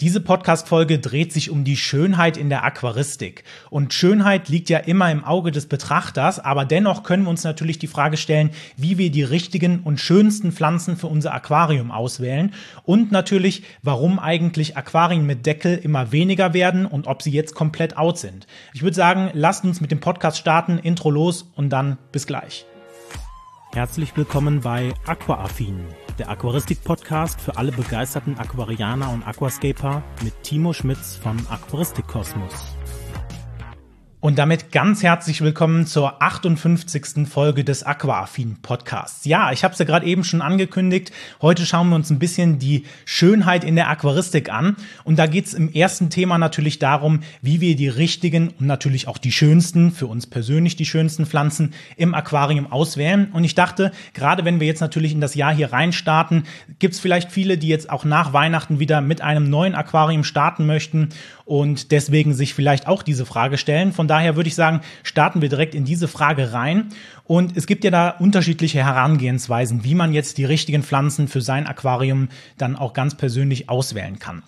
Diese Podcast-Folge dreht sich um die Schönheit in der Aquaristik. Und Schönheit liegt ja immer im Auge des Betrachters, aber dennoch können wir uns natürlich die Frage stellen, wie wir die richtigen und schönsten Pflanzen für unser Aquarium auswählen und natürlich, warum eigentlich Aquarien mit Deckel immer weniger werden und ob sie jetzt komplett out sind. Ich würde sagen, lasst uns mit dem Podcast starten, Intro los und dann bis gleich. Herzlich willkommen bei Aquaaffin, der Aquaristik-Podcast für alle begeisterten Aquarianer und Aquascaper mit Timo Schmitz von Aquaristikkosmos. Und damit ganz herzlich willkommen zur 58. Folge des Aquaaffin Podcasts. Ja, ich habe es ja gerade eben schon angekündigt. Heute schauen wir uns ein bisschen die Schönheit in der Aquaristik an. Und da geht es im ersten Thema natürlich darum, wie wir die richtigen und natürlich auch die schönsten, für uns persönlich die schönsten Pflanzen im Aquarium auswählen. Und ich dachte, gerade wenn wir jetzt natürlich in das Jahr hier reinstarten, gibt es vielleicht viele, die jetzt auch nach Weihnachten wieder mit einem neuen Aquarium starten möchten und deswegen sich vielleicht auch diese Frage stellen. Von daher würde ich sagen, starten wir direkt in diese Frage rein. Und es gibt ja da unterschiedliche Herangehensweisen, wie man jetzt die richtigen Pflanzen für sein Aquarium dann auch ganz persönlich auswählen kann.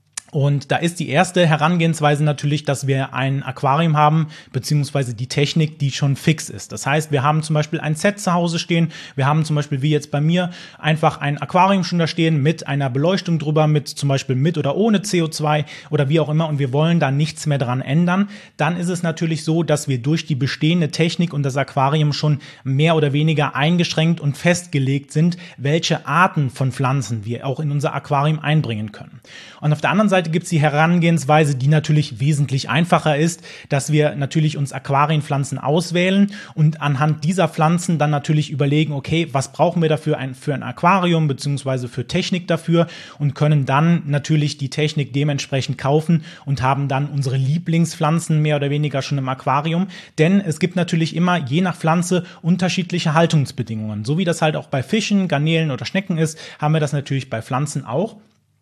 Und da ist die erste Herangehensweise natürlich, dass wir ein Aquarium haben, beziehungsweise die Technik, die schon fix ist. Das heißt, wir haben zum Beispiel ein Set zu Hause stehen. Wir haben zum Beispiel, wie jetzt bei mir, einfach ein Aquarium schon da stehen mit einer Beleuchtung drüber, mit zum Beispiel mit oder ohne CO2 oder wie auch immer. Und wir wollen da nichts mehr dran ändern. Dann ist es natürlich so, dass wir durch die bestehende Technik und das Aquarium schon mehr oder weniger eingeschränkt und festgelegt sind, welche Arten von Pflanzen wir auch in unser Aquarium einbringen können. Und auf der anderen Seite gibt es die Herangehensweise, die natürlich wesentlich einfacher ist, dass wir natürlich uns Aquarienpflanzen auswählen und anhand dieser Pflanzen dann natürlich überlegen, okay, was brauchen wir dafür für ein Aquarium beziehungsweise für Technik dafür und können dann natürlich die Technik dementsprechend kaufen und haben dann unsere Lieblingspflanzen mehr oder weniger schon im Aquarium. Denn es gibt natürlich immer je nach Pflanze unterschiedliche Haltungsbedingungen. So wie das halt auch bei Fischen, Garnelen oder Schnecken ist, haben wir das natürlich bei Pflanzen auch.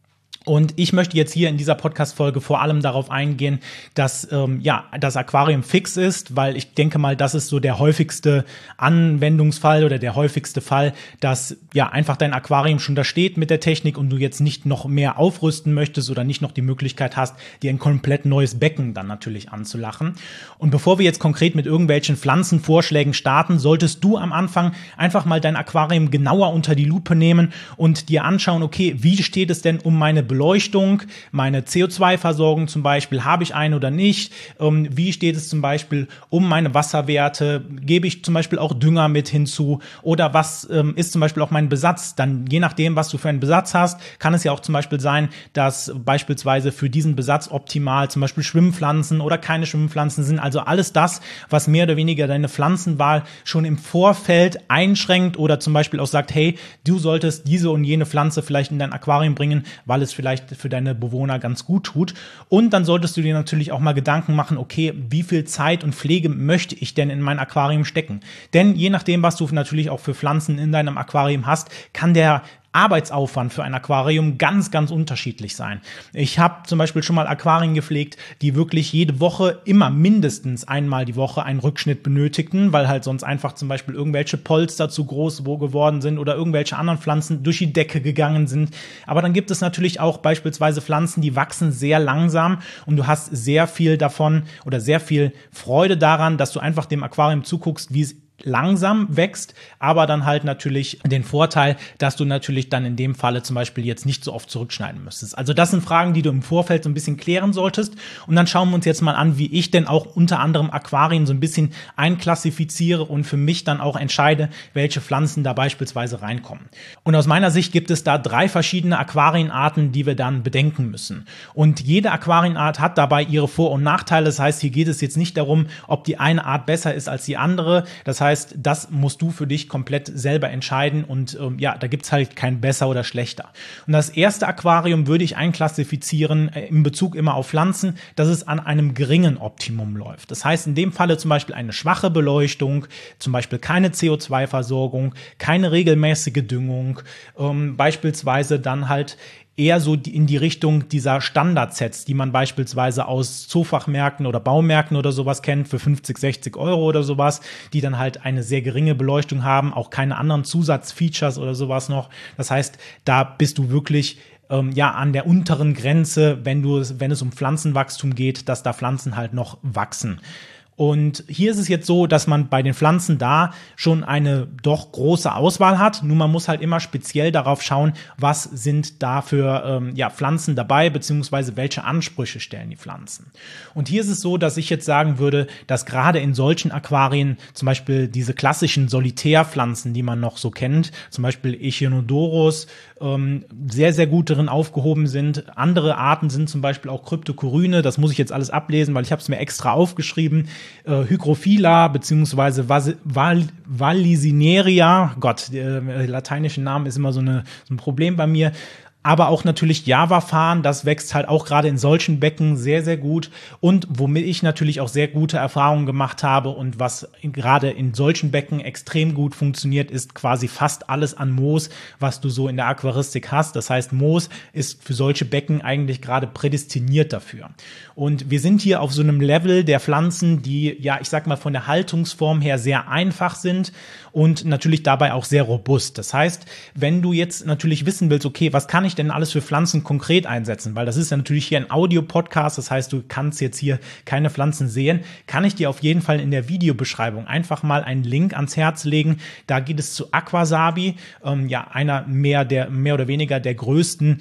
Und ich möchte jetzt hier in dieser Podcast-Folge vor allem darauf eingehen, dass das Aquarium fix ist, weil ich denke mal, das ist so der häufigste Anwendungsfall oder der häufigste Fall, dass ja einfach dein Aquarium schon da steht mit der Technik und du jetzt nicht noch mehr aufrüsten möchtest oder nicht noch die Möglichkeit hast, dir ein komplett neues Becken dann natürlich anzulachen. Und bevor wir jetzt konkret mit irgendwelchen Pflanzenvorschlägen starten, solltest du am Anfang einfach mal dein Aquarium genauer unter die Lupe nehmen und dir anschauen, okay, wie steht es denn um meine Beleuchtung, meine CO2-Versorgung zum Beispiel, habe ich eine oder nicht? Wie steht es zum Beispiel um meine Wasserwerte? Gebe ich zum Beispiel auch Dünger mit hinzu? Oder was ist zum Beispiel auch mein Besatz? Dann je nachdem, was du für einen Besatz hast, kann es ja auch zum Beispiel sein, dass beispielsweise für diesen Besatz optimal zum Beispiel Schwimmpflanzen oder keine Schwimmpflanzen sind. Also alles das, was mehr oder weniger deine Pflanzenwahl schon im Vorfeld einschränkt oder zum Beispiel auch sagt, hey, du solltest diese und jene Pflanze vielleicht in dein Aquarium bringen, weil es vielleicht für deine Bewohner ganz gut tut. Und dann solltest du dir natürlich auch mal Gedanken machen, okay, wie viel Zeit und Pflege möchte ich denn in mein Aquarium stecken? Denn je nachdem, was du natürlich auch für Pflanzen in deinem Aquarium hast, kann der Arbeitsaufwand für ein Aquarium ganz, ganz unterschiedlich sein. Ich habe zum Beispiel schon mal Aquarien gepflegt, die wirklich jede Woche immer mindestens einmal die Woche einen Rückschnitt benötigten, weil halt sonst einfach zum Beispiel irgendwelche Polster zu groß geworden sind oder irgendwelche anderen Pflanzen durch die Decke gegangen sind. Aber dann gibt es natürlich auch beispielsweise Pflanzen, die wachsen sehr langsam und du hast sehr viel davon oder sehr viel Freude daran, dass du einfach dem Aquarium zuguckst, wie es langsam wächst, aber dann halt natürlich den Vorteil, dass du natürlich dann in dem Falle zum Beispiel jetzt nicht so oft zurückschneiden müsstest. Also das sind Fragen, die du im Vorfeld so ein bisschen klären solltest. Und dann schauen wir uns jetzt mal an, wie ich denn auch unter anderem Aquarien so ein bisschen einklassifiziere und für mich dann auch entscheide, welche Pflanzen da beispielsweise reinkommen. Und aus meiner Sicht gibt es da 3 verschiedene Aquarienarten, die wir dann bedenken müssen. Und jede Aquarienart hat dabei ihre Vor- und Nachteile. Das heißt, hier geht es jetzt nicht darum, ob die eine Art besser ist als die andere. Das heißt, das musst du für dich komplett selber entscheiden und da gibt's halt kein besser oder schlechter. Und das erste Aquarium würde ich einklassifizieren in Bezug immer auf Pflanzen, dass es an einem geringen Optimum läuft. Das heißt in dem Falle zum Beispiel eine schwache Beleuchtung, zum Beispiel keine CO2-Versorgung, keine regelmäßige Düngung, beispielsweise dann halt eher so in die Richtung dieser Standardsets, die man beispielsweise aus Zoofachmärkten oder Baumärkten oder sowas kennt, für 50, 60 Euro oder sowas, die dann halt eine sehr geringe Beleuchtung haben, auch keine anderen Zusatzfeatures oder sowas noch. Das heißt, da bist du wirklich an der unteren Grenze, wenn es um Pflanzenwachstum geht, dass da Pflanzen halt noch wachsen. Und hier ist es jetzt so, dass man bei den Pflanzen da schon eine doch große Auswahl hat. Nur man muss halt immer speziell darauf schauen, was sind da für Pflanzen dabei, beziehungsweise welche Ansprüche stellen die Pflanzen. Und hier ist es so, dass ich jetzt sagen würde, dass gerade in solchen Aquarien zum Beispiel diese klassischen Solitärpflanzen, die man noch so kennt, zum Beispiel Echinodorus, sehr, sehr gut darin aufgehoben sind. Andere Arten sind zum Beispiel auch Cryptocoryne, das muss ich jetzt alles ablesen, weil ich habe es mir extra aufgeschrieben. Hygrophila beziehungsweise Valisineria, Gott, der lateinische Name ist immer so ein Problem bei mir. Aber auch natürlich Java-Farn, das wächst halt auch gerade in solchen Becken sehr, sehr gut. Und womit ich natürlich auch sehr gute Erfahrungen gemacht habe und was gerade in solchen Becken extrem gut funktioniert, ist quasi fast alles an Moos, was du so in der Aquaristik hast. Das heißt, Moos ist für solche Becken eigentlich gerade prädestiniert dafür. Und wir sind hier auf so einem Level der Pflanzen, die, ja, ich sag mal, von der Haltungsform her sehr einfach sind und natürlich dabei auch sehr robust. Das heißt, wenn du jetzt natürlich wissen willst, okay, was kann ich denn alles für Pflanzen konkret einsetzen? Weil das ist ja natürlich hier ein Audio-Podcast, das heißt, du kannst jetzt hier keine Pflanzen sehen. Kann ich dir auf jeden Fall in der Videobeschreibung einfach mal einen Link ans Herz legen. Da geht es zu Aquasabi, einer mehr oder weniger der größten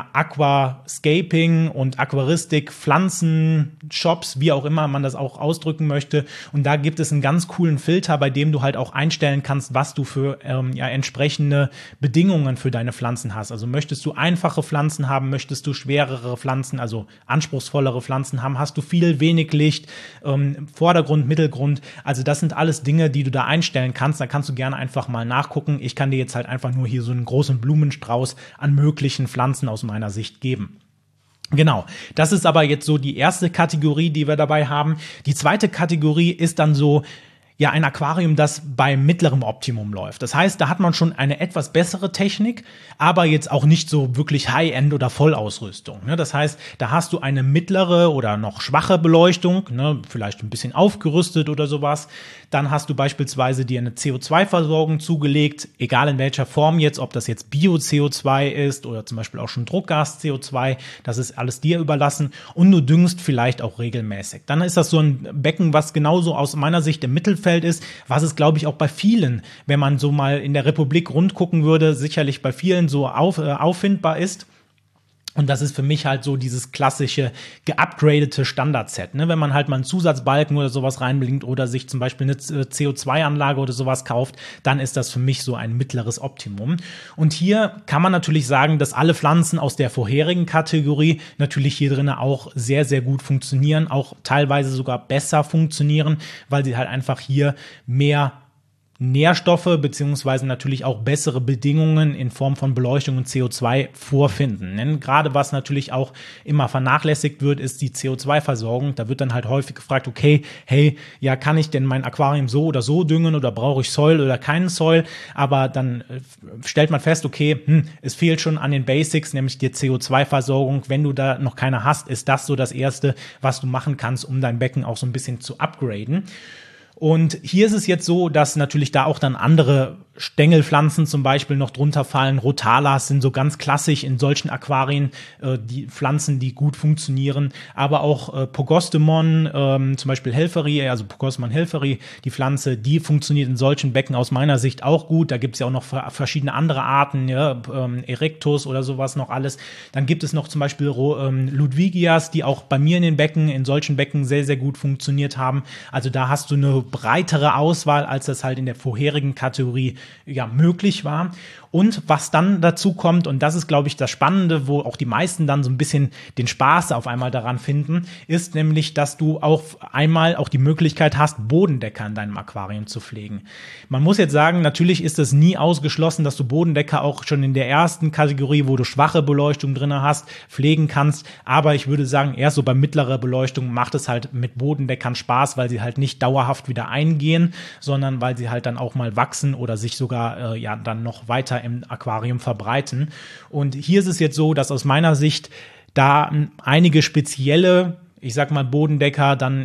Aquascaping und Aquaristik Pflanzen-Shops, wie auch immer man das auch ausdrücken möchte. Und da gibt es einen ganz coolen Filter, bei dem du halt auch einstellen kannst, was du für entsprechende Bedingungen für deine Pflanzen hast. Also möchtest du einfache Pflanzen haben, möchtest du schwerere Pflanzen, also anspruchsvollere Pflanzen haben, hast du wenig Licht, Vordergrund, Mittelgrund. Also das sind alles Dinge, die du da einstellen kannst. Da kannst du gerne einfach mal nachgucken. Ich kann dir jetzt halt einfach nur hier so einen großen Blumenstrauß an möglichen Pflanzen aus meiner Sicht geben. Genau, das ist aber jetzt so die erste Kategorie, die wir dabei haben. Die zweite Kategorie ist dann so, ein Aquarium, das bei mittlerem Optimum läuft. Das heißt, da hat man schon eine etwas bessere Technik, aber jetzt auch nicht so wirklich High-End oder Vollausrüstung. Das heißt, da hast du eine mittlere oder noch schwache Beleuchtung, vielleicht ein bisschen aufgerüstet oder sowas. Dann hast du beispielsweise dir eine CO2-Versorgung zugelegt, egal in welcher Form jetzt, ob das jetzt Bio-CO2 ist oder zum Beispiel auch schon Druckgas-CO2, das ist alles dir überlassen und du düngst vielleicht auch regelmäßig. Dann ist das so ein Becken, was genauso aus meiner Sicht im Mittelfeld ist, was es, glaube ich, auch bei vielen, wenn man so mal in der Republik rundgucken würde, sicherlich bei vielen so auffindbar ist. Und das ist für mich halt so dieses klassische geupgradete Standardset. Wenn man halt mal einen Zusatzbalken oder sowas reinbringt oder sich zum Beispiel eine CO2-Anlage oder sowas kauft, dann ist das für mich so ein mittleres Optimum. Und hier kann man natürlich sagen, dass alle Pflanzen aus der vorherigen Kategorie natürlich hier drinnen auch sehr, sehr gut funktionieren, auch teilweise sogar besser funktionieren, weil sie halt einfach hier mehr Nährstoffe beziehungsweise natürlich auch bessere Bedingungen in Form von Beleuchtung und CO2 vorfinden. Denn gerade was natürlich auch immer vernachlässigt wird, ist die CO2-Versorgung. Da wird dann halt häufig gefragt, okay, hey, kann ich denn mein Aquarium so oder so düngen oder brauche ich Soil oder keinen Soil? Aber dann stellt man fest, okay, es fehlt schon an den Basics, nämlich die CO2-Versorgung. Wenn du da noch keine hast, ist das so das Erste, was du machen kannst, um dein Becken auch so ein bisschen zu upgraden. Und hier ist es jetzt so, dass natürlich da auch dann andere Stängelpflanzen zum Beispiel noch drunter fallen. Rotalas sind so ganz klassisch in solchen Aquarien die Pflanzen, die gut funktionieren. Aber auch Pogostemon, zum Beispiel Helferi, also Pogostemon helferi, die Pflanze, die funktioniert in solchen Becken aus meiner Sicht auch gut. Da gibt es ja auch noch verschiedene andere Arten, Erectus oder sowas noch alles. Dann gibt es noch zum Beispiel Ludwigias, die auch bei mir in solchen Becken sehr, sehr gut funktioniert haben. Also da hast du eine breitere Auswahl, als das halt in der vorherigen Kategorie möglich war. Und was dann dazu kommt, und das ist, glaube ich, das Spannende, wo auch die meisten dann so ein bisschen den Spaß auf einmal daran finden, ist nämlich, dass du auch einmal auch die Möglichkeit hast, Bodendecker in deinem Aquarium zu pflegen. Man muss jetzt sagen, natürlich ist es nie ausgeschlossen, dass du Bodendecker auch schon in der ersten Kategorie, wo du schwache Beleuchtung drin hast, pflegen kannst. Aber ich würde sagen, erst so bei mittlerer Beleuchtung macht es halt mit Bodendeckern Spaß, weil sie halt nicht dauerhaft wieder eingehen, sondern weil sie halt dann auch mal wachsen oder sich sogar dann noch weiter im Aquarium verbreiten. Und hier ist es jetzt so, dass aus meiner Sicht da einige spezielle ich sag mal, Bodendecker dann,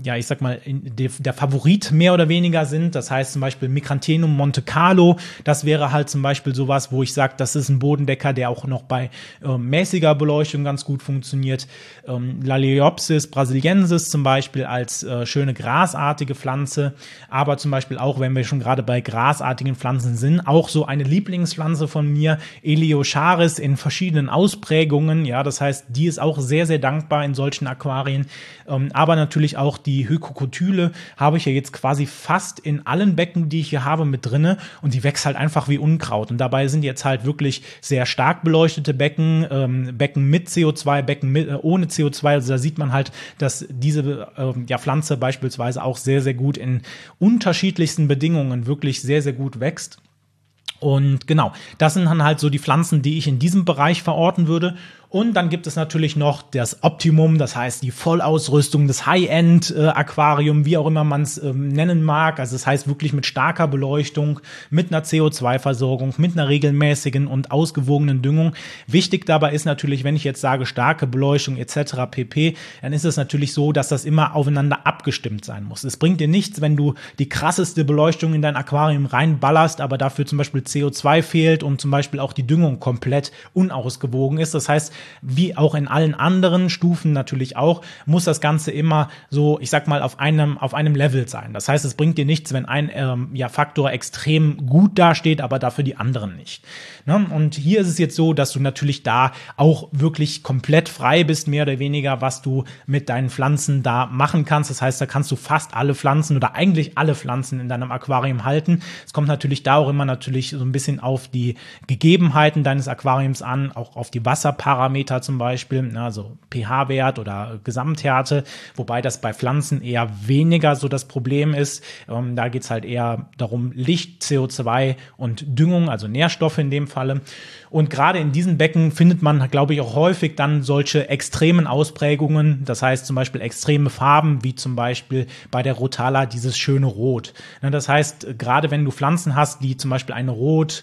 der Favorit mehr oder weniger sind. Das heißt zum Beispiel Micrantenum Monte Carlo, das wäre halt zum Beispiel sowas, wo ich sage, das ist ein Bodendecker, der auch noch bei mäßiger Beleuchtung ganz gut funktioniert. Laleopsis brasiliensis zum Beispiel als schöne grasartige Pflanze, aber zum Beispiel auch, wenn wir schon gerade bei grasartigen Pflanzen sind, auch so eine Lieblingspflanze von mir, Eleocharis in verschiedenen Ausprägungen. Ja, das heißt, die ist auch sehr, sehr dankbar in solchen Aquarien. Aber natürlich auch die Hykrokotyle habe ich ja jetzt quasi fast in allen Becken, die ich hier habe, mit drinne, und die wächst halt einfach wie Unkraut. Und dabei sind jetzt halt wirklich sehr stark beleuchtete Becken, Becken mit CO2, Becken ohne CO2. Also da sieht man halt, dass diese Pflanze beispielsweise auch sehr, sehr gut in unterschiedlichsten Bedingungen wirklich sehr, sehr gut wächst. Und genau, das sind dann halt so die Pflanzen, die ich in diesem Bereich verorten würde. Und dann gibt es natürlich noch das Optimum, das heißt die Vollausrüstung, das High-End-Aquarium, wie auch immer man es nennen mag. Also das heißt wirklich mit starker Beleuchtung, mit einer CO2-Versorgung, mit einer regelmäßigen und ausgewogenen Düngung. Wichtig dabei ist natürlich, wenn ich jetzt sage starke Beleuchtung etc. pp., dann ist es natürlich so, dass das immer aufeinander abgestimmt sein muss. Es bringt dir nichts, wenn du die krasseste Beleuchtung in dein Aquarium reinballerst, aber dafür zum Beispiel CO2 fehlt und zum Beispiel auch die Düngung komplett unausgewogen ist. Das heißt, wie auch in allen anderen Stufen natürlich auch, muss das Ganze immer so, ich sag mal, auf einem Level sein. Das heißt, es bringt dir nichts, wenn ein Faktor extrem gut dasteht, aber dafür die anderen nicht. Ne? Und hier ist es jetzt so, dass du natürlich da auch wirklich komplett frei bist, mehr oder weniger, was du mit deinen Pflanzen da machen kannst. Das heißt, da kannst du fast alle Pflanzen oder eigentlich alle Pflanzen in deinem Aquarium halten. Es kommt natürlich da auch immer natürlich so ein bisschen auf die Gegebenheiten deines Aquariums an, auch auf die Wasserparameter zum Beispiel, also pH-Wert oder Gesamthärte, wobei das bei Pflanzen eher weniger so das Problem ist. Da geht es halt eher darum, Licht, CO2 und Düngung, also Nährstoffe in dem Falle. Und gerade in diesen Becken findet man, glaube ich, auch häufig dann solche extremen Ausprägungen, das heißt zum Beispiel extreme Farben, wie zum Beispiel bei der Rotala dieses schöne Rot. Das heißt, gerade wenn du Pflanzen hast, die zum Beispiel eine Rot,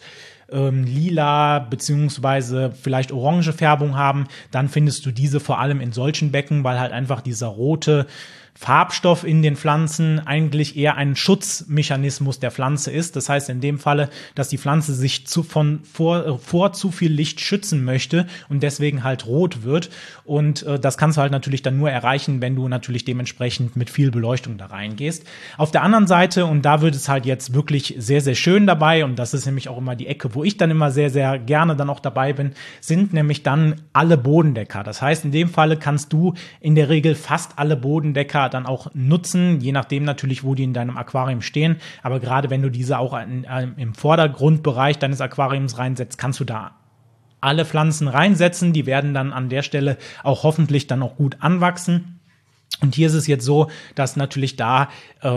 lila beziehungsweise vielleicht orange Färbung haben, dann findest du diese vor allem in solchen Becken, weil halt einfach dieser rote Farbstoff in den Pflanzen eigentlich eher ein Schutzmechanismus der Pflanze ist. Das heißt in dem Falle, dass die Pflanze sich vor zu viel Licht schützen möchte und deswegen halt rot wird. Und das kannst du halt natürlich dann nur erreichen, wenn du natürlich dementsprechend mit viel Beleuchtung da reingehst. Auf der anderen Seite, und da wird es halt jetzt wirklich sehr, sehr schön dabei, und das ist nämlich auch immer die Ecke, wo ich dann immer sehr, sehr gerne dann auch dabei bin, sind nämlich dann alle Bodendecker. Das heißt, in dem Falle kannst du in der Regel fast alle Bodendecker dann auch nutzen, je nachdem natürlich, wo die in deinem Aquarium stehen. Aber gerade wenn du diese auch im Vordergrundbereich deines Aquariums reinsetzt, kannst du da alle Pflanzen reinsetzen. Die werden dann an der Stelle auch hoffentlich dann auch gut anwachsen. Und hier ist es jetzt so, dass natürlich da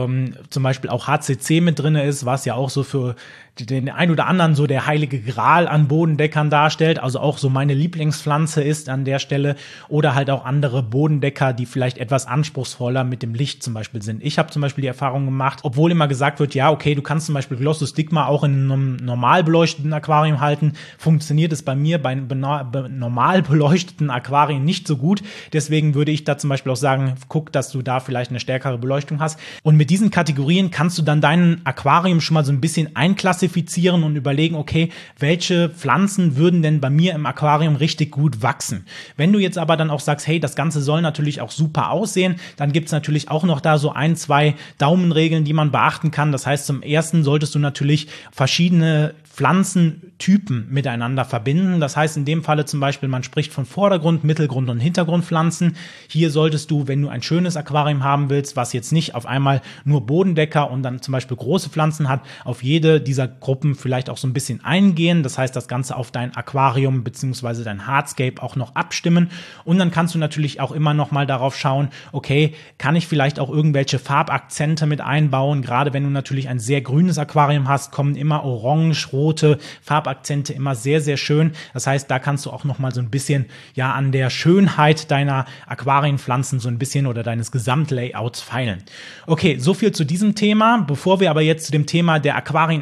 zum Beispiel auch HCC mit drin ist, was ja auch so für den ein oder anderen so der heilige Gral an Bodendeckern darstellt, also auch so meine Lieblingspflanze ist an der Stelle, oder halt auch andere Bodendecker, die vielleicht etwas anspruchsvoller mit dem Licht zum Beispiel sind. Ich habe zum Beispiel die Erfahrung gemacht, obwohl immer gesagt wird, ja, okay, du kannst zum Beispiel Glossostigma auch in einem normal beleuchteten Aquarium halten, funktioniert es bei mir bei normal beleuchteten Aquarien nicht so gut. Deswegen würde ich da zum Beispiel auch sagen, guck, dass du da vielleicht eine stärkere Beleuchtung hast. Und mit diesen Kategorien kannst du dann dein Aquarium schon mal so ein bisschen einklassifizieren und überlegen, okay, welche Pflanzen würden denn bei mir im Aquarium richtig gut wachsen? Wenn du jetzt aber dann auch sagst, hey, das Ganze soll natürlich auch super aussehen, dann gibt's natürlich auch noch da so 1, 2 Daumenregeln, die man beachten kann. Das heißt, zum ersten solltest du natürlich verschiedene Pflanzentypen miteinander verbinden. Das heißt in dem Falle zum Beispiel, man spricht von Vordergrund-, Mittelgrund- und Hintergrundpflanzen. Hier solltest du, wenn du ein schönes Aquarium haben willst, was jetzt nicht auf einmal nur Bodendecker und dann zum Beispiel große Pflanzen hat, auf jede dieser Gruppen vielleicht auch so ein bisschen eingehen. Das heißt, das Ganze auf dein Aquarium bzw. dein Hardscape auch noch abstimmen. Und dann kannst du natürlich auch immer noch mal darauf schauen, okay, kann ich vielleicht auch irgendwelche Farbakzente mit einbauen? Gerade wenn du natürlich ein sehr grünes Aquarium hast, kommen immer orange, rote Farbakzente immer sehr, sehr schön. Das heißt, da kannst du auch noch mal so ein bisschen ja an der Schönheit deiner Aquarienpflanzen so ein bisschen oder deines Gesamtlayouts feilen. Okay, so viel zu diesem Thema. Bevor wir aber jetzt zu dem Thema der Aquarienabdeckung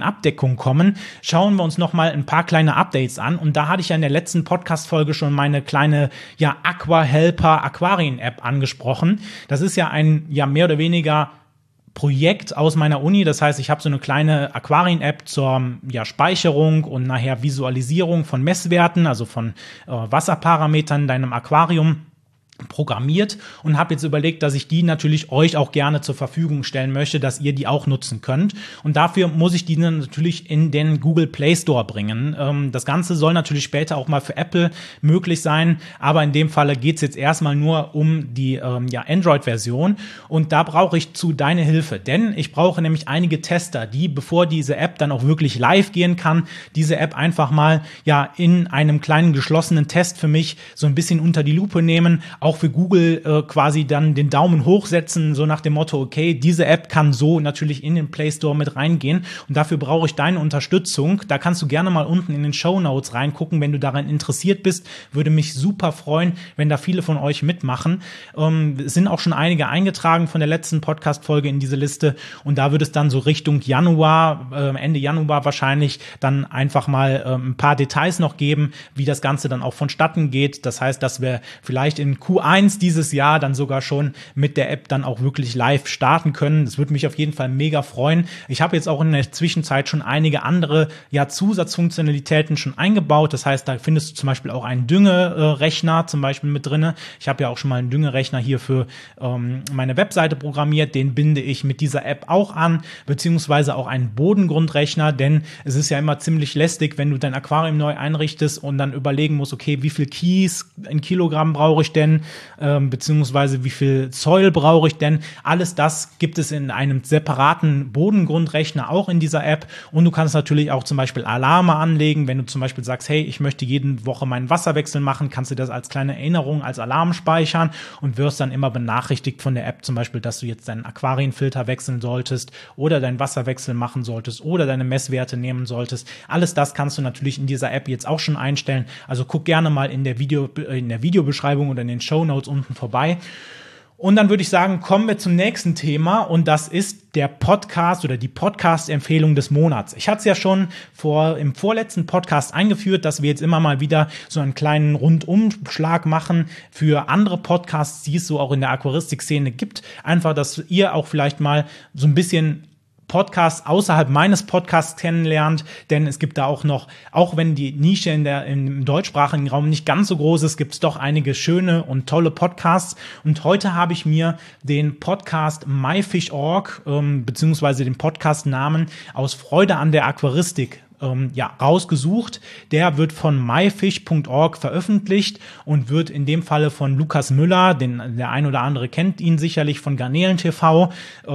Auswirkungen kommen, schauen wir uns nochmal ein paar kleine Updates an. Und da hatte ich ja in der letzten Podcast-Folge schon meine kleine Aquahelper Aquarien-App angesprochen. Das ist ja ein mehr oder weniger Projekt aus meiner Uni. Das heißt, ich habe so eine kleine Aquarien-App zur Speicherung und nachher Visualisierung von Messwerten, also von Wasserparametern in deinem Aquarium programmiert und habe jetzt überlegt, dass ich die natürlich euch auch gerne zur Verfügung stellen möchte, dass ihr die auch nutzen könnt. Und dafür muss ich die natürlich in den Google Play Store bringen. Das Ganze soll natürlich später auch mal für Apple möglich sein, aber in dem Falle geht es jetzt erstmal nur um die Android-Version und da brauche ich deine Hilfe, denn ich brauche nämlich einige Tester, die, bevor diese App dann auch wirklich live gehen kann, diese App einfach mal in einem kleinen geschlossenen Test für mich so ein bisschen unter die Lupe nehmen, auch für Google quasi dann den Daumen hoch setzen, so nach dem Motto, okay, diese App kann so natürlich in den Play Store mit reingehen und dafür brauche ich deine Unterstützung. Da kannst du gerne mal unten in den Shownotes reingucken, wenn du daran interessiert bist. Würde mich super freuen, wenn da viele von euch mitmachen. Es sind auch schon einige eingetragen von der letzten Podcast-Folge in diese Liste und da wird es dann so Richtung Januar, Ende Januar wahrscheinlich dann einfach mal ein paar Details noch geben, wie das Ganze dann auch vonstatten geht. Das heißt, dass wir vielleicht in Q1 dieses Jahr dann sogar schon mit der App dann auch wirklich live starten können. Das würde mich auf jeden Fall mega freuen. Ich habe jetzt auch in der Zwischenzeit schon einige andere Zusatzfunktionalitäten schon eingebaut. Das heißt, da findest du zum Beispiel auch einen Düngerechner zum Beispiel mit drinne. Ich habe ja auch schon mal einen Düngerechner hier für meine Webseite programmiert. Den binde ich mit dieser App auch an, beziehungsweise auch einen Bodengrundrechner, denn es ist ja immer ziemlich lästig, wenn du dein Aquarium neu einrichtest und dann überlegen musst, okay, wie viel Kies in Kilogramm brauche ich denn, beziehungsweise wie viel Soil brauche ich denn. Alles das gibt es in einem separaten Bodengrundrechner auch in dieser App und du kannst natürlich auch zum Beispiel Alarme anlegen, wenn du zum Beispiel sagst, hey, ich möchte jede Woche meinen Wasserwechsel machen, kannst du das als kleine Erinnerung, als Alarm speichern und wirst dann immer benachrichtigt von der App zum Beispiel, dass du jetzt deinen Aquarienfilter wechseln solltest oder deinen Wasserwechsel machen solltest oder deine Messwerte nehmen solltest. Alles das kannst du natürlich in dieser App jetzt auch schon einstellen. Also guck gerne mal in der Videobeschreibung oder in den Shownotes unten vorbei. Und dann würde ich sagen, kommen wir zum nächsten Thema und das ist der Podcast oder die Podcast-Empfehlung des Monats. Ich hatte es ja schon im vorletzten Podcast eingeführt, dass wir jetzt immer mal wieder so einen kleinen Rundumschlag machen für andere Podcasts, die es so auch in der Aquaristik-Szene gibt. Einfach, dass ihr auch vielleicht mal so ein bisschen Podcasts außerhalb meines Podcasts kennenlernt, denn es gibt da auch noch, auch wenn die Nische im deutschsprachigen Raum nicht ganz so groß ist, gibt es doch einige schöne und tolle Podcasts und heute habe ich mir den Podcast myfish.org beziehungsweise den Podcast-Namen aus Freude an der Aquaristik rausgesucht. Der wird von myfish.org veröffentlicht und wird in dem Falle von Lukas Müller, der ein oder andere kennt ihn sicherlich von Garnelen TV,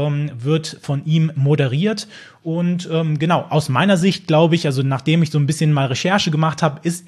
wird von ihm moderiert. Und aus meiner Sicht glaube ich, also nachdem ich so ein bisschen mal Recherche gemacht habe, ist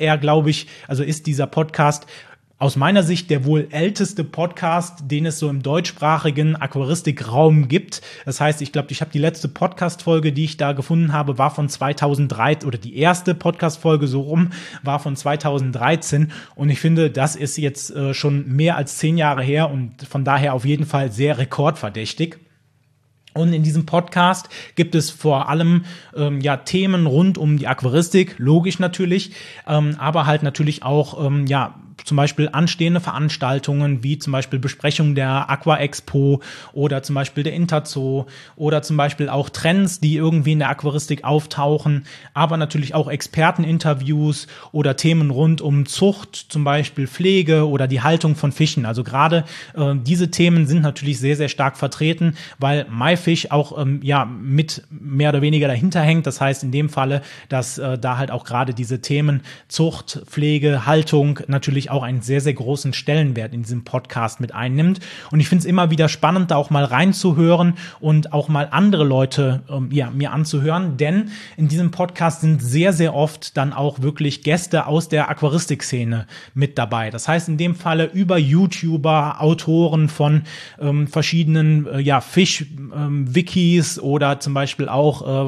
dieser Podcast aus meiner Sicht der wohl älteste Podcast, den es so im deutschsprachigen Aquaristikraum gibt. Das heißt, ich glaube, ich habe die letzte Podcast-Folge, die ich da gefunden habe, war von 2013 oder die erste Podcast-Folge so rum, war von 2013. Und ich finde, das ist jetzt schon mehr als 10 Jahre her und von daher auf jeden Fall sehr rekordverdächtig. Und in diesem Podcast gibt es vor allem Themen rund um die Aquaristik, logisch natürlich, aber halt natürlich auch zum Beispiel anstehende Veranstaltungen wie zum Beispiel Besprechung der Aqua Expo oder zum Beispiel der Interzoo oder zum Beispiel auch Trends, die irgendwie in der Aquaristik auftauchen, aber natürlich auch Experteninterviews oder Themen rund um Zucht, zum Beispiel Pflege oder die Haltung von Fischen. Also gerade diese Themen sind natürlich sehr, sehr stark vertreten, weil myfish auch mit mehr oder weniger dahinter hängt. Das heißt in dem Falle, dass da halt auch gerade diese Themen Zucht, Pflege, Haltung natürlich auch einen sehr, sehr großen Stellenwert in diesem Podcast mit einnimmt. Und ich finde es immer wieder spannend, da auch mal reinzuhören und auch mal andere Leute mir anzuhören, denn in diesem Podcast sind sehr, sehr oft dann auch wirklich Gäste aus der Aquaristik-Szene mit dabei. Das heißt in dem Falle über YouTuber, Autoren von verschiedenen Fisch-Wikis oder zum Beispiel auch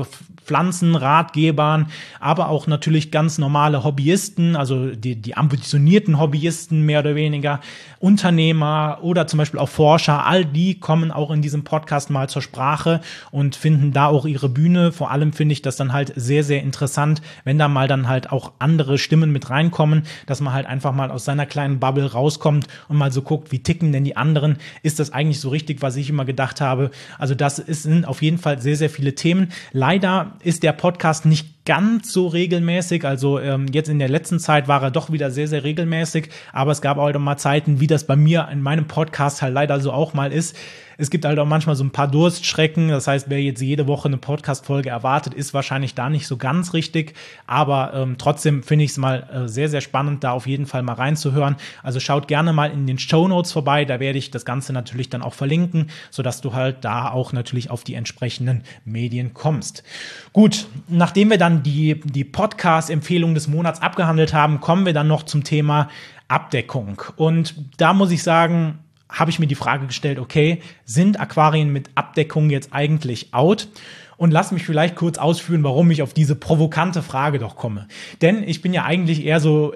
Pflanzenratgebern, aber auch natürlich ganz normale Hobbyisten, also die ambitionierten Hobbyisten mehr oder weniger, Unternehmer oder zum Beispiel auch Forscher, all die kommen auch in diesem Podcast mal zur Sprache und finden da auch ihre Bühne. Vor allem finde ich das dann halt sehr, sehr interessant, wenn da mal dann halt auch andere Stimmen mit reinkommen, dass man halt einfach mal aus seiner kleinen Bubble rauskommt und mal so guckt, wie ticken denn die anderen? Ist das eigentlich so richtig, was ich immer gedacht habe? Also sind auf jeden Fall sehr, sehr viele Themen. Leider ist der Podcast nicht ganz so regelmäßig, also jetzt in der letzten Zeit war er doch wieder sehr, sehr regelmäßig, aber es gab auch mal Zeiten, wie das bei mir in meinem Podcast halt leider so auch mal ist. Es gibt halt auch manchmal so ein paar Durststrecken, das heißt, wer jetzt jede Woche eine Podcast-Folge erwartet, ist wahrscheinlich da nicht so ganz richtig, aber trotzdem finde ich es mal sehr, sehr spannend, da auf jeden Fall mal reinzuhören. Also schaut gerne mal in den Shownotes vorbei, da werde ich das Ganze natürlich dann auch verlinken, sodass du halt da auch natürlich auf die entsprechenden Medien kommst. Gut, nachdem wir dann die Podcast-Empfehlung des Monats abgehandelt haben, kommen wir dann noch zum Thema Abdeckung. Und da muss ich sagen, habe ich mir die Frage gestellt, okay, sind Aquarien mit Abdeckung jetzt eigentlich out? Und lass mich vielleicht kurz ausführen, warum ich auf diese provokante Frage doch komme. Denn ich bin ja eigentlich eher so,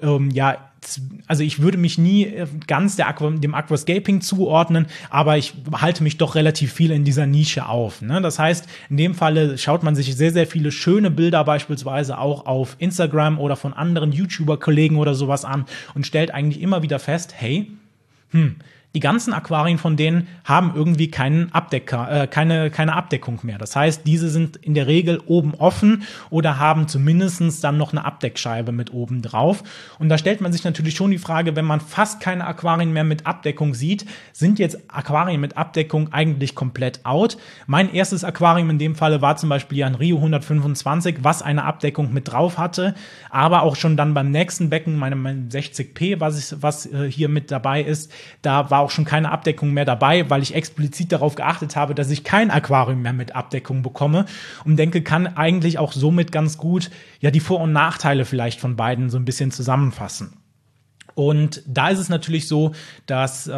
also ich würde mich nie ganz dem Aquascaping zuordnen, aber ich halte mich doch relativ viel in dieser Nische auf. Ne? Das heißt, in dem Falle schaut man sich sehr, sehr viele schöne Bilder beispielsweise auch auf Instagram oder von anderen YouTuber-Kollegen oder sowas an und stellt eigentlich immer wieder fest, hey, die ganzen Aquarien von denen haben irgendwie keine Abdeckung mehr. Das heißt, diese sind in der Regel oben offen oder haben zumindest dann noch eine Abdeckscheibe mit oben drauf. Und da stellt man sich natürlich schon die Frage, wenn man fast keine Aquarien mehr mit Abdeckung sieht, sind jetzt Aquarien mit Abdeckung eigentlich komplett out? Mein erstes Aquarium in dem Falle war zum Beispiel ein Rio 125, was eine Abdeckung mit drauf hatte, aber auch schon dann beim nächsten Becken, meinem 60p, was hier mit dabei ist, da war auch schon keine Abdeckung mehr dabei, weil ich explizit darauf geachtet habe, dass ich kein Aquarium mehr mit Abdeckung bekomme und denke, kann eigentlich auch somit ganz gut die Vor- und Nachteile vielleicht von beiden so ein bisschen zusammenfassen. Und da ist es natürlich so, dass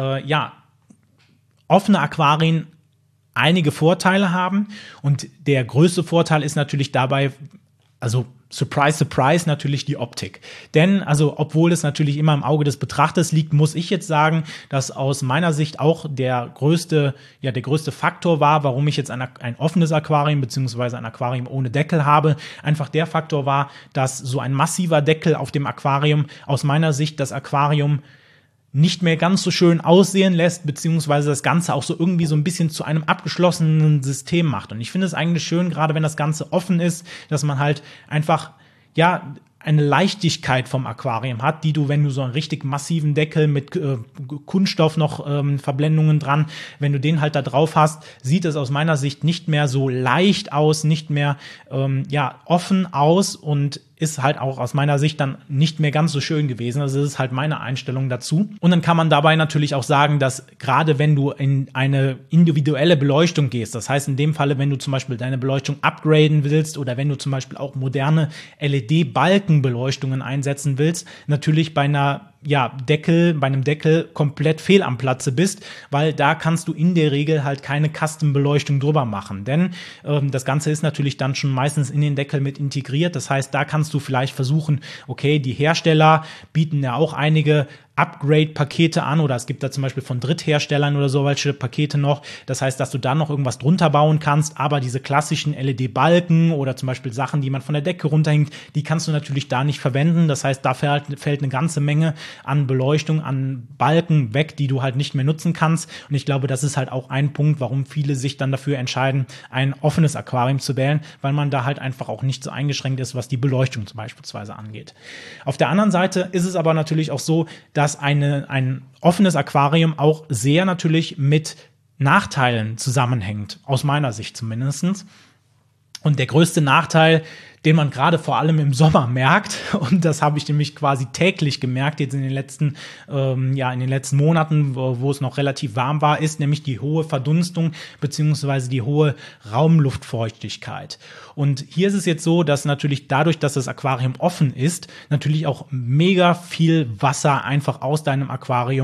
offene Aquarien einige Vorteile haben und der größte Vorteil ist natürlich dabei, also surprise, surprise, natürlich die Optik. Denn, also, obwohl es natürlich immer im Auge des Betrachters liegt, muss ich jetzt sagen, dass aus meiner Sicht auch der größte Faktor war, warum ich jetzt ein offenes Aquarium beziehungsweise ein Aquarium ohne Deckel habe. Einfach der Faktor war, dass so ein massiver Deckel auf dem Aquarium aus meiner Sicht das Aquarium nicht mehr ganz so schön aussehen lässt, beziehungsweise das Ganze auch so irgendwie so ein bisschen zu einem abgeschlossenen System macht. Und ich finde es eigentlich schön, gerade wenn das Ganze offen ist, dass man halt einfach, eine Leichtigkeit vom Aquarium hat, die du, wenn du so einen richtig massiven Deckel mit Kunststoff noch Verblendungen dran, wenn du den halt da drauf hast, sieht es aus meiner Sicht nicht mehr so leicht aus, nicht mehr offen aus und ist halt auch aus meiner Sicht dann nicht mehr ganz so schön gewesen. Also das ist halt meine Einstellung dazu. Und dann kann man dabei natürlich auch sagen, dass gerade wenn du in eine individuelle Beleuchtung gehst, das heißt in dem Falle, wenn du zum Beispiel deine Beleuchtung upgraden willst oder wenn du zum Beispiel auch moderne LED-Balkenbeleuchtungen einsetzen willst, natürlich bei einem Deckel komplett fehl am Platze bist, weil da kannst du in der Regel halt keine Custom-Beleuchtung drüber machen, denn das Ganze ist natürlich dann schon meistens in den Deckel mit integriert, das heißt, da kannst du vielleicht versuchen, okay, die Hersteller bieten ja auch einige Upgrade-Pakete an oder es gibt da zum Beispiel von Drittherstellern oder so welche Pakete noch. Das heißt, dass du da noch irgendwas drunter bauen kannst, aber diese klassischen LED-Balken oder zum Beispiel Sachen, die man von der Decke runterhängt, die kannst du natürlich da nicht verwenden. Das heißt, da fällt eine ganze Menge an Beleuchtung, an Balken weg, die du halt nicht mehr nutzen kannst. Und ich glaube, das ist halt auch ein Punkt, warum viele sich dann dafür entscheiden, ein offenes Aquarium zu wählen, weil man da halt einfach auch nicht so eingeschränkt ist, was die Beleuchtung beispielsweise angeht. Auf der anderen Seite ist es aber natürlich auch so, dass ein offenes Aquarium auch sehr natürlich mit Nachteilen zusammenhängt, aus meiner Sicht zumindest. Und der größte Nachteil, den man gerade vor allem im Sommer merkt, und das habe ich nämlich quasi täglich gemerkt, jetzt in den letzten Monaten, wo es noch relativ warm war, ist nämlich die hohe Verdunstung beziehungsweise die hohe Raumluftfeuchtigkeit. Und hier ist es jetzt so, dass natürlich dadurch, dass das Aquarium offen ist, natürlich auch mega viel Wasser einfach aus deinem Aquarium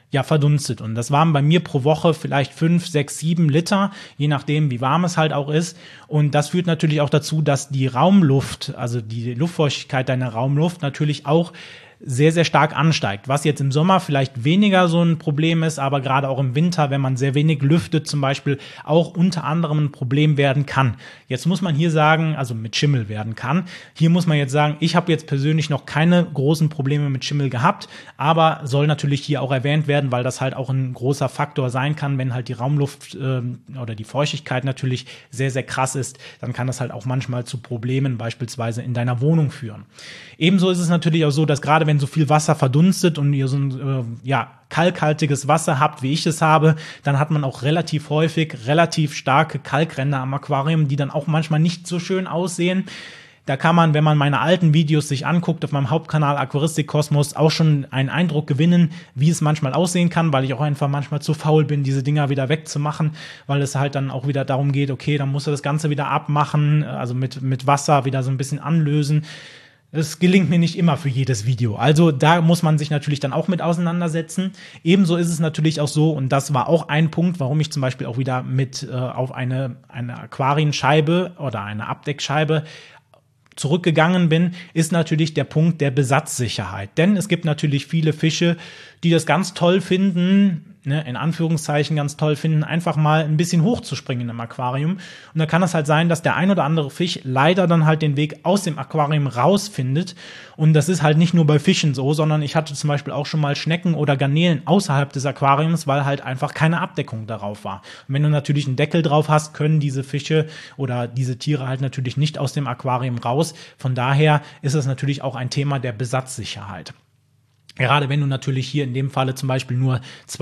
verdunstet. Und das waren bei mir pro Woche vielleicht 5, 6, 7 Liter, je nachdem, wie warm es halt auch ist. Und das führt natürlich auch dazu, dass die Raumluft, also die Luftfeuchtigkeit deiner Raumluft natürlich auch sehr, sehr stark ansteigt, was jetzt im Sommer vielleicht weniger so ein Problem ist, aber gerade auch im Winter, wenn man sehr wenig lüftet zum Beispiel, auch unter anderem ein Problem werden kann. Jetzt muss man hier sagen, also mit Schimmel werden kann. Hier muss man jetzt sagen, ich habe jetzt persönlich noch keine großen Probleme mit Schimmel gehabt, aber soll natürlich hier auch erwähnt werden, weil das halt auch ein großer Faktor sein kann, wenn halt die Raumluft oder die Feuchtigkeit natürlich sehr, sehr krass ist, dann kann das halt auch manchmal zu Problemen beispielsweise in deiner Wohnung führen. Ebenso ist es natürlich auch so, dass gerade wenn so viel Wasser verdunstet und ihr so ein kalkhaltiges Wasser habt, wie ich es habe, dann hat man auch relativ häufig relativ starke Kalkränder am Aquarium, die dann auch manchmal nicht so schön aussehen. Da kann man, wenn man meine alten Videos sich anguckt auf meinem Hauptkanal Aquaristik Kosmos, auch schon einen Eindruck gewinnen, wie es manchmal aussehen kann, weil ich auch einfach manchmal zu faul bin, diese Dinger wieder wegzumachen, weil es halt dann auch wieder darum geht, okay, dann musst du das Ganze wieder abmachen, also mit Wasser wieder so ein bisschen anlösen. Es gelingt mir nicht immer für jedes Video. Also da muss man sich natürlich dann auch mit auseinandersetzen. Ebenso ist es natürlich auch so, und das war auch ein Punkt, warum ich zum Beispiel auch wieder mit auf eine Aquarienscheibe oder eine Abdeckscheibe zurückgegangen bin, ist natürlich der Punkt der Besatzsicherheit. Denn es gibt natürlich viele Fische, die das ganz toll finden, in Anführungszeichen ganz toll finden, einfach mal ein bisschen hochzuspringen im Aquarium. Und da kann es halt sein, dass der ein oder andere Fisch leider dann halt den Weg aus dem Aquarium rausfindet. Und das ist halt nicht nur bei Fischen so, sondern ich hatte zum Beispiel auch schon mal Schnecken oder Garnelen außerhalb des Aquariums, weil halt einfach keine Abdeckung darauf war. Und wenn du natürlich einen Deckel drauf hast, können diese Fische oder diese Tiere halt natürlich nicht aus dem Aquarium raus. Von daher ist es natürlich auch ein Thema der Besatzsicherheit. Gerade wenn du natürlich hier in dem Falle zum Beispiel nur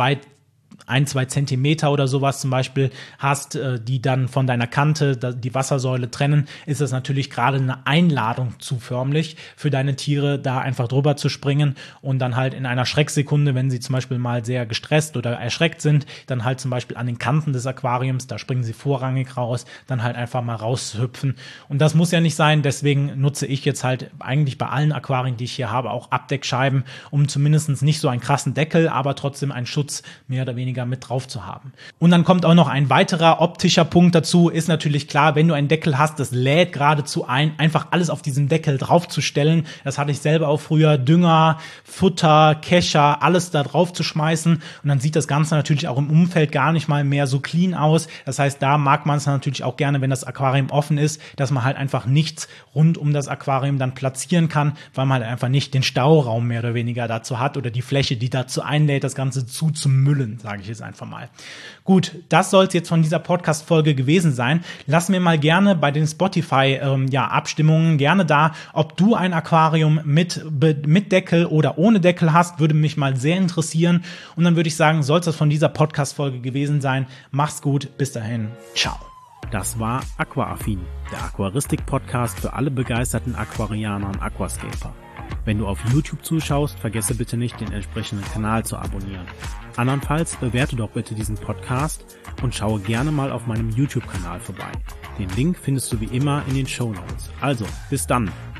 1-2 Zentimeter oder sowas zum Beispiel hast, die dann von deiner Kante die Wassersäule trennen, ist das natürlich gerade eine Einladung zu förmlich für deine Tiere, da einfach drüber zu springen und dann halt in einer Schrecksekunde, wenn sie zum Beispiel mal sehr gestresst oder erschreckt sind, dann halt zum Beispiel an den Kanten des Aquariums, da springen sie vorrangig raus, dann halt einfach mal raushüpfen. Und das muss ja nicht sein, deswegen nutze ich jetzt halt eigentlich bei allen Aquarien, die ich hier habe, auch Abdeckscheiben, um zumindest nicht so einen krassen Deckel, aber trotzdem einen Schutz mehr oder weniger mit drauf zu haben. Und dann kommt auch noch ein weiterer optischer Punkt dazu, ist natürlich klar, wenn du einen Deckel hast, das lädt geradezu ein, einfach alles auf diesem Deckel draufzustellen. Das hatte ich selber auch früher, Dünger, Futter, Kescher, alles da drauf zu schmeißen und dann sieht das Ganze natürlich auch im Umfeld gar nicht mal mehr so clean aus. Das heißt, da mag man es natürlich auch gerne, wenn das Aquarium offen ist, dass man halt einfach nichts rund um das Aquarium dann platzieren kann, weil man halt einfach nicht den Stauraum mehr oder weniger dazu hat oder die Fläche, die dazu einlädt, das Ganze zuzumüllen, sage ich jetzt einfach mal. Gut, das soll es jetzt von dieser Podcast-Folge gewesen sein. Lass mir mal gerne bei den Spotify-Abstimmungen gerne da, ob du ein Aquarium mit Deckel oder ohne Deckel hast, würde mich mal sehr interessieren. Und dann würde ich sagen, soll es das von dieser Podcast-Folge gewesen sein. Mach's gut, bis dahin, ciao. Das war Aquaaffin, der Aquaristik-Podcast für alle begeisterten Aquarianer und Aquascaper. Wenn du auf YouTube zuschaust, vergesse bitte nicht, den entsprechenden Kanal zu abonnieren. Andernfalls bewerte doch bitte diesen Podcast und schaue gerne mal auf meinem YouTube-Kanal vorbei. Den Link findest du wie immer in den Shownotes. Also, bis dann!